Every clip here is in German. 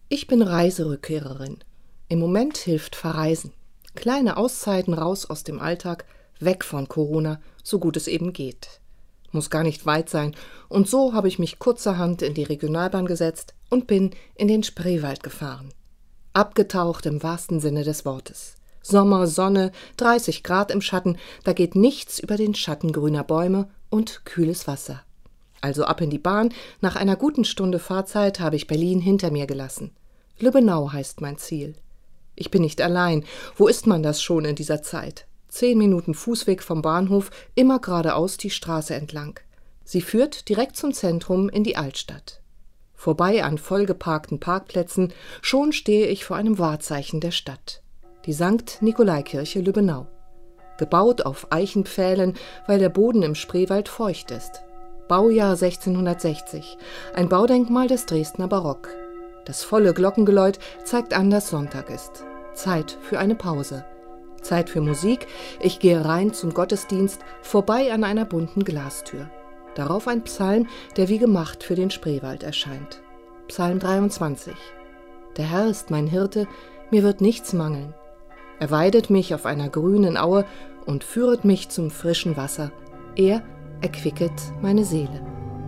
Ich bin Reiserückkehrerin. Im Moment hilft Verreisen. Kleine Auszeiten raus aus dem Alltag, weg von Corona, so gut es eben geht. Muss gar nicht weit sein. Und so habe ich mich kurzerhand in die Regionalbahn gesetzt und bin in den Spreewald gefahren. Abgetaucht im wahrsten Sinne des Wortes. Sommer, Sonne, 30 Grad im Schatten, da geht nichts über den Schatten grüner Bäume und kühles Wasser. Also ab in die Bahn, nach einer guten Stunde Fahrzeit habe ich Berlin hinter mir gelassen. Lübbenau heißt mein Ziel. Ich bin nicht allein. Wo ist man das schon in dieser Zeit? 10 Minuten Fußweg vom Bahnhof, immer geradeaus die Straße entlang. Sie führt direkt zum Zentrum in die Altstadt. Vorbei an vollgeparkten Parkplätzen, schon stehe ich vor einem Wahrzeichen der Stadt. Die Sankt-Nikolai-Kirche Lübbenau. Gebaut auf Eichenpfählen, weil der Boden im Spreewald feucht ist. Baujahr 1660, ein Baudenkmal des Dresdner Barock. Das volle Glockengeläut zeigt an, dass Sonntag ist. Zeit für eine Pause. Zeit für Musik. Ich gehe rein zum Gottesdienst, vorbei an einer bunten Glastür. Darauf ein Psalm, der wie gemacht für den Spreewald erscheint. Psalm 23. Der Herr ist mein Hirte, mir wird nichts mangeln. Er weidet mich auf einer grünen Aue und führet mich zum frischen Wasser. Er erquicket meine Seele.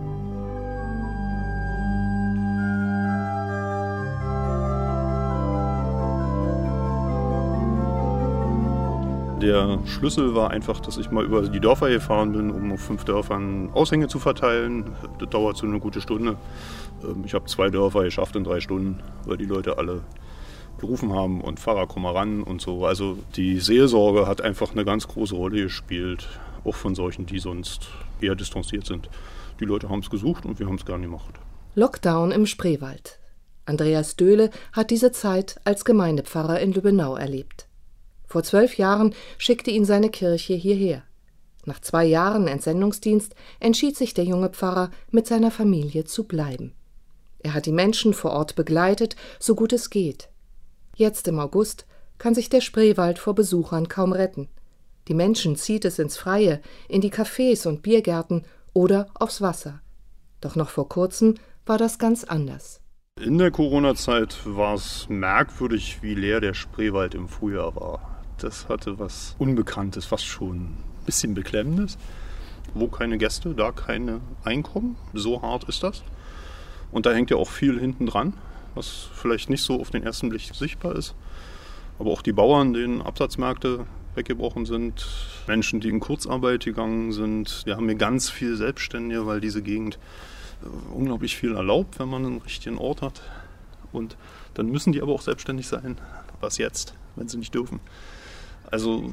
Der Schlüssel war einfach, dass ich mal über die Dörfer gefahren bin, um auf 5 Dörfern Aushänge zu verteilen. Das dauert so eine gute Stunde. Ich habe 2 Dörfer geschafft in 3 Stunden, weil die Leute alle gerufen haben und Pfarrer, komm mal ran und so. Also die Seelsorge hat einfach eine ganz große Rolle gespielt, auch von solchen, die sonst eher distanziert sind. Die Leute haben es gesucht und wir haben es gern gemacht. Lockdown im Spreewald. Andreas Döhle hat diese Zeit als Gemeindepfarrer in Lübbenau erlebt. Vor 12 Jahren schickte ihn seine Kirche hierher. Nach 2 Jahren Entsendungsdienst entschied sich der junge Pfarrer, mit seiner Familie zu bleiben. Er hat die Menschen vor Ort begleitet, so gut es geht. Jetzt im August kann sich der Spreewald vor Besuchern kaum retten. Die Menschen zieht es ins Freie, in die Cafés und Biergärten oder aufs Wasser. Doch noch vor kurzem war das ganz anders. In der Corona-Zeit war es merkwürdig, wie leer der Spreewald im Frühjahr war. Das hatte was Unbekanntes, fast schon ein bisschen Beklemmendes. Wo keine Gäste, da keine Einkommen. So hart ist das. Und da hängt ja auch viel hinten dran, was vielleicht nicht so auf den ersten Blick sichtbar ist. Aber auch die Bauern, denen Absatzmärkte weggebrochen sind, Menschen, die in Kurzarbeit gegangen sind. Wir haben hier ganz viel Selbstständige, weil diese Gegend unglaublich viel erlaubt, wenn man einen richtigen Ort hat. Und dann müssen die aber auch selbstständig sein. Was jetzt, wenn sie nicht dürfen? Also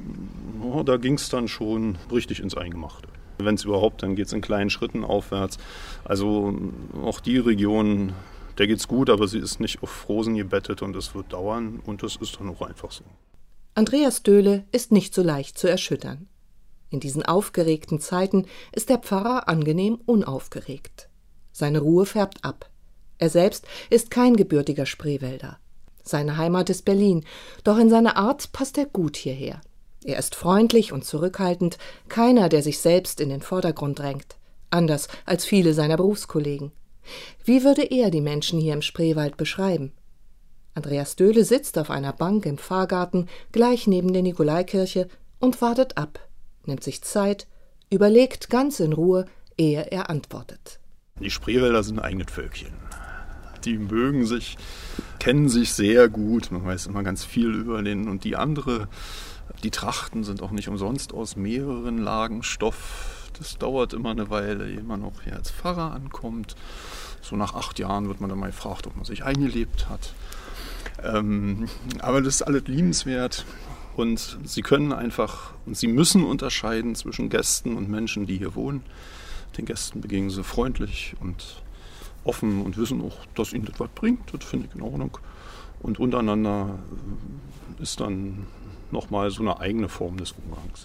da ging es dann schon richtig ins Eingemachte. Wenn es überhaupt, dann geht es in kleinen Schritten aufwärts. Also auch die Region, der geht's gut, aber sie ist nicht auf Rosen gebettet und es wird dauern und das ist dann auch einfach so. Andreas Döhle ist nicht so leicht zu erschüttern. In diesen aufgeregten Zeiten ist der Pfarrer angenehm unaufgeregt. Seine Ruhe färbt ab. Er selbst ist kein gebürtiger Spreewälder. Seine Heimat ist Berlin, doch in seiner Art passt er gut hierher. Er ist freundlich und zurückhaltend, keiner, der sich selbst in den Vordergrund drängt. Anders als viele seiner Berufskollegen. Wie würde er die Menschen hier im Spreewald beschreiben? Andreas Döhle sitzt auf einer Bank im Pfarrgarten, gleich neben der Nikolaikirche, und wartet ab, nimmt sich Zeit, überlegt ganz in Ruhe, ehe er antwortet. Die Spreewälder sind ein eigenes Völkchen. Die mögen sich, kennen sich sehr gut. Man weiß immer ganz viel über den und die andere. Die Trachten sind auch nicht umsonst aus mehreren Lagen Stoff. Das dauert immer eine Weile, ehe man auch hier als Pfarrer ankommt. So nach 8 Jahren wird man dann mal gefragt, ob man sich eingelebt hat. Aber das ist alles liebenswert. Und sie können einfach, und sie müssen unterscheiden zwischen Gästen und Menschen, die hier wohnen. Den Gästen begegnen sie freundlich und offen und wissen auch, dass ihnen das was bringt. Das finde ich in Ordnung. Und untereinander ist dann nochmal so eine eigene Form des Umgangs.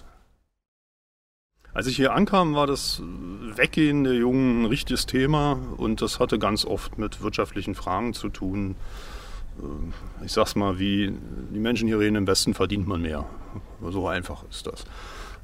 Als ich hier ankam, war das Weggehen der Jungen ein richtiges Thema und das hatte ganz oft mit wirtschaftlichen Fragen zu tun. Ich sag's mal, wie die Menschen hier reden, im Westen verdient man mehr. So einfach ist das.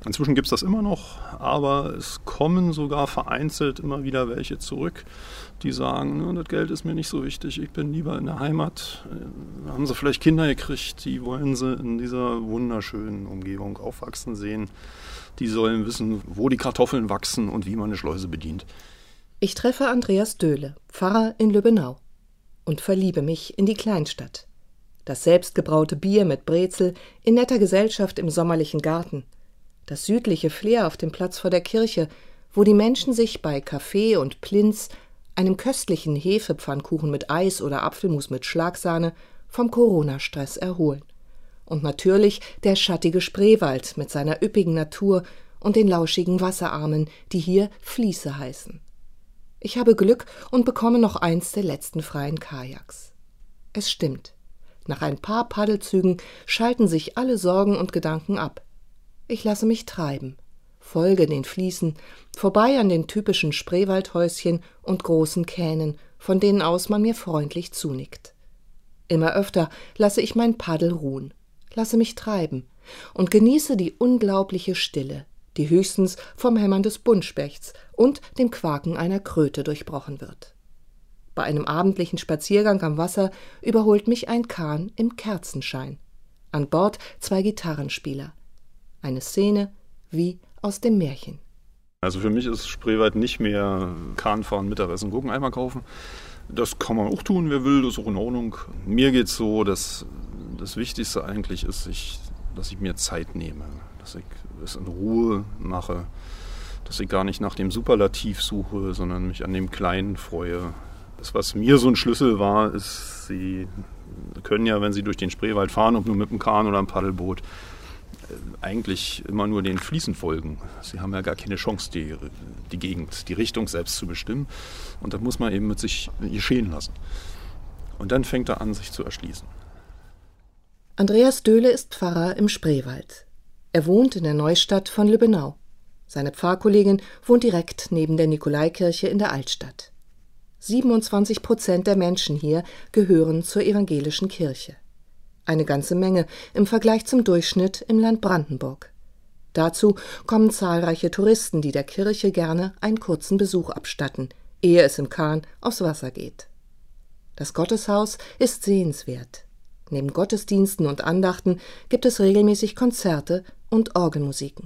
Inzwischen gibt es das immer noch, aber es kommen sogar vereinzelt immer wieder welche zurück, die sagen, das Geld ist mir nicht so wichtig, ich bin lieber in der Heimat. Haben sie vielleicht Kinder gekriegt, die wollen sie in dieser wunderschönen Umgebung aufwachsen sehen. Die sollen wissen, wo die Kartoffeln wachsen und wie man eine Schleuse bedient. Ich treffe Andreas Döhle, Pfarrer in Lübbenau, und verliebe mich in die Kleinstadt. Das selbstgebraute Bier mit Brezel in netter Gesellschaft im sommerlichen Garten. Das südliche Flair auf dem Platz vor der Kirche, wo die Menschen sich bei Kaffee und Plinz, einem köstlichen Hefepfannkuchen mit Eis oder Apfelmus mit Schlagsahne, vom Corona-Stress erholen. Und natürlich der schattige Spreewald mit seiner üppigen Natur und den lauschigen Wasserarmen, die hier Fließe heißen. Ich habe Glück und bekomme noch eins der letzten freien Kajaks. Es stimmt. Nach ein paar Paddelzügen schalten sich alle Sorgen und Gedanken ab. Ich lasse mich treiben, folge den Fließen, vorbei an den typischen Spreewaldhäuschen und großen Kähnen, von denen aus man mir freundlich zunickt. Immer öfter lasse ich mein Paddel ruhen, lasse mich treiben und genieße die unglaubliche Stille, die höchstens vom Hämmern des Buntspechts und dem Quaken einer Kröte durchbrochen wird. Bei einem abendlichen Spaziergang am Wasser überholt mich ein Kahn im Kerzenschein. An Bord 2 Gitarrenspieler. Eine Szene wie aus dem Märchen. Also für mich ist Spreewald nicht mehr Kahn fahren, Mittagessen, Gurkeneimer kaufen. Das kann man auch tun, wer will, das ist auch in Ordnung. Mir geht es so, dass das Wichtigste eigentlich ist, dass ich mir Zeit nehme, dass ich es in Ruhe mache, dass ich gar nicht nach dem Superlativ suche, sondern mich an dem Kleinen freue. Das, was mir so ein Schlüssel war, ist, Sie können ja, wenn Sie durch den Spreewald fahren, ob nur mit einem Kahn oder einem Paddelboot, eigentlich immer nur den Fließen folgen. Sie haben ja gar keine Chance, die Gegend, die Richtung selbst zu bestimmen. Und das muss man eben mit sich geschehen lassen. Und dann fängt er an, sich zu erschließen. Andreas Döhle ist Pfarrer im Spreewald. Er wohnt in der Neustadt von Lübbenau. Seine Pfarrkollegin wohnt direkt neben der Nikolaikirche in der Altstadt. 27% der Menschen hier gehören zur evangelischen Kirche. Eine ganze Menge im Vergleich zum Durchschnitt im Land Brandenburg. Dazu kommen zahlreiche Touristen, die der Kirche gerne einen kurzen Besuch abstatten, ehe es im Kahn aufs Wasser geht. Das Gotteshaus ist sehenswert. Neben Gottesdiensten und Andachten gibt es regelmäßig Konzerte und Orgelmusiken.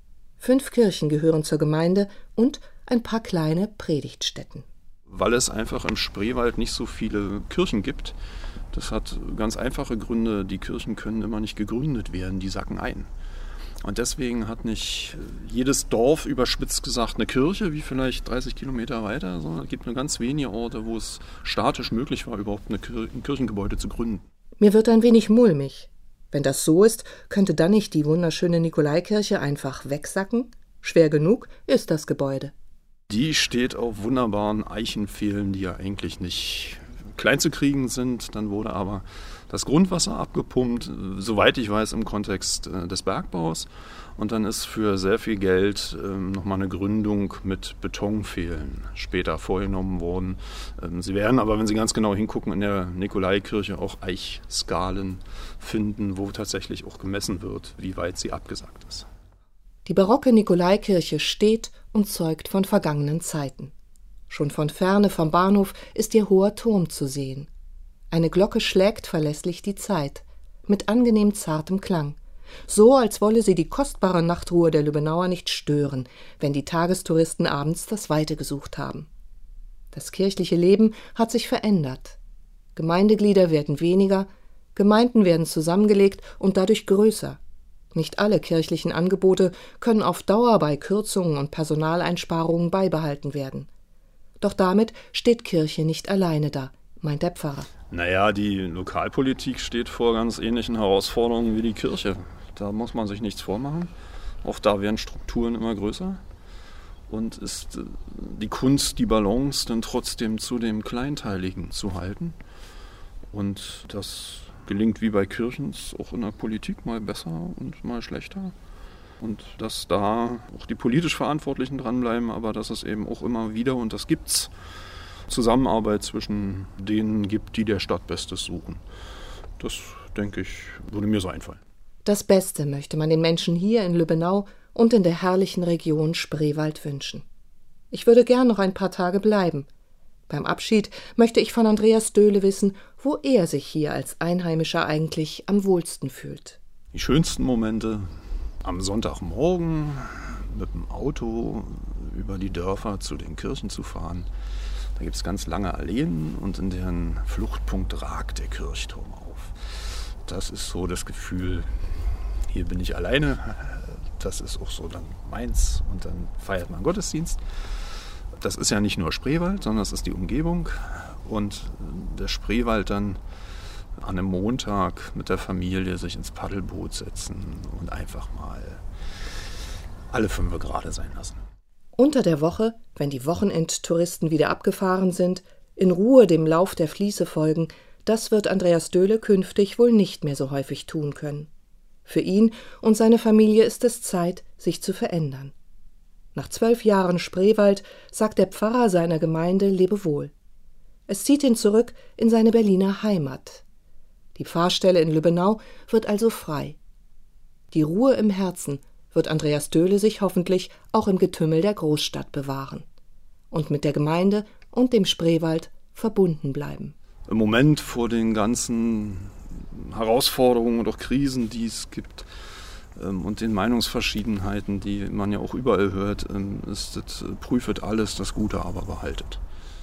5 Kirchen gehören zur Gemeinde und ein paar kleine Predigtstätten. Weil es einfach im Spreewald nicht so viele Kirchen gibt. Das hat ganz einfache Gründe. Die Kirchen können immer nicht gegründet werden, die sacken ein. Und deswegen hat nicht jedes Dorf, überspitzt gesagt, eine Kirche, wie vielleicht 30 Kilometer weiter, sondern es gibt nur ganz wenige Orte, wo es statisch möglich war, überhaupt ein Kirchengebäude zu gründen. Mir wird ein wenig mulmig. Wenn das so ist, könnte dann nicht die wunderschöne Nikolaikirche einfach wegsacken? Schwer genug ist das Gebäude. Die steht auf wunderbaren Eichenpfählen, die ja eigentlich nicht klein zu kriegen sind. Dann wurde aber das Grundwasser abgepumpt, soweit ich weiß, im Kontext des Bergbaus. Und dann ist für sehr viel Geld nochmal eine Gründung mit Betonpfählen später vorgenommen worden. Sie werden aber, wenn Sie ganz genau hingucken, in der Nikolaikirche auch Eichskalen finden, wo tatsächlich auch gemessen wird, wie weit sie abgesackt ist. Die barocke Nikolaikirche steht und zeugt von vergangenen Zeiten. Schon von ferne vom Bahnhof ist ihr hoher Turm zu sehen. Eine Glocke schlägt verlässlich die Zeit, mit angenehm zartem Klang, so als wolle sie die kostbare Nachtruhe der Lübbenauer nicht stören, wenn die Tagestouristen abends das Weite gesucht haben. Das kirchliche Leben hat sich verändert. Gemeindeglieder werden weniger, Gemeinden werden zusammengelegt und dadurch größer. Nicht alle kirchlichen Angebote können auf Dauer bei Kürzungen und Personaleinsparungen beibehalten werden. Doch damit steht Kirche nicht alleine da, meint der Pfarrer. Naja, die Lokalpolitik steht vor ganz ähnlichen Herausforderungen wie die Kirche. Da muss man sich nichts vormachen. Auch da werden Strukturen immer größer. Und ist die Kunst, die Balance dann trotzdem zu dem Kleinteiligen zu halten. Und das gelingt wie bei Kirchen auch in der Politik mal besser und mal schlechter. Und dass da auch die politisch Verantwortlichen dranbleiben, aber dass es eben auch immer wieder, und das gibt's, Zusammenarbeit zwischen denen gibt, die der Stadt Bestes suchen. Das, denke ich, würde mir so einfallen. Das Beste möchte man den Menschen hier in Lübbenau und in der herrlichen Region Spreewald wünschen. Ich würde gern noch ein paar Tage bleiben. Beim Abschied möchte ich von Andreas Döhle wissen, wo er sich hier als Einheimischer eigentlich am wohlsten fühlt. Die schönsten Momente am Sonntagmorgen mit dem Auto über die Dörfer zu den Kirchen zu fahren. Da gibt es ganz lange Alleen und in deren Fluchtpunkt ragt der Kirchturm auf. Das ist so das Gefühl, hier bin ich alleine. Das ist auch so dann meins und dann feiert man Gottesdienst. Das ist ja nicht nur Spreewald, sondern das ist die Umgebung. Und der Spreewald dann an einem Montag mit der Familie sich ins Paddelboot setzen und einfach mal alle 5 gerade sein lassen. Unter der Woche, wenn die Wochenendtouristen wieder abgefahren sind, in Ruhe dem Lauf der Fließe folgen, das wird Andreas Döhle künftig wohl nicht mehr so häufig tun können. Für ihn und seine Familie ist es Zeit, sich zu verändern. Nach 12 Jahren Spreewald sagt der Pfarrer seiner Gemeinde Lebewohl. Es zieht ihn zurück in seine Berliner Heimat. Die Pfarrstelle in Lübbenau wird also frei. Die Ruhe im Herzen wird Andreas Döhle sich hoffentlich auch im Getümmel der Großstadt bewahren und mit der Gemeinde und dem Spreewald verbunden bleiben. Im Moment vor den ganzen Herausforderungen und auch Krisen, die es gibt, und den Meinungsverschiedenheiten, die man ja auch überall hört, ist das, prüfet alles, das Gute aber behaltet.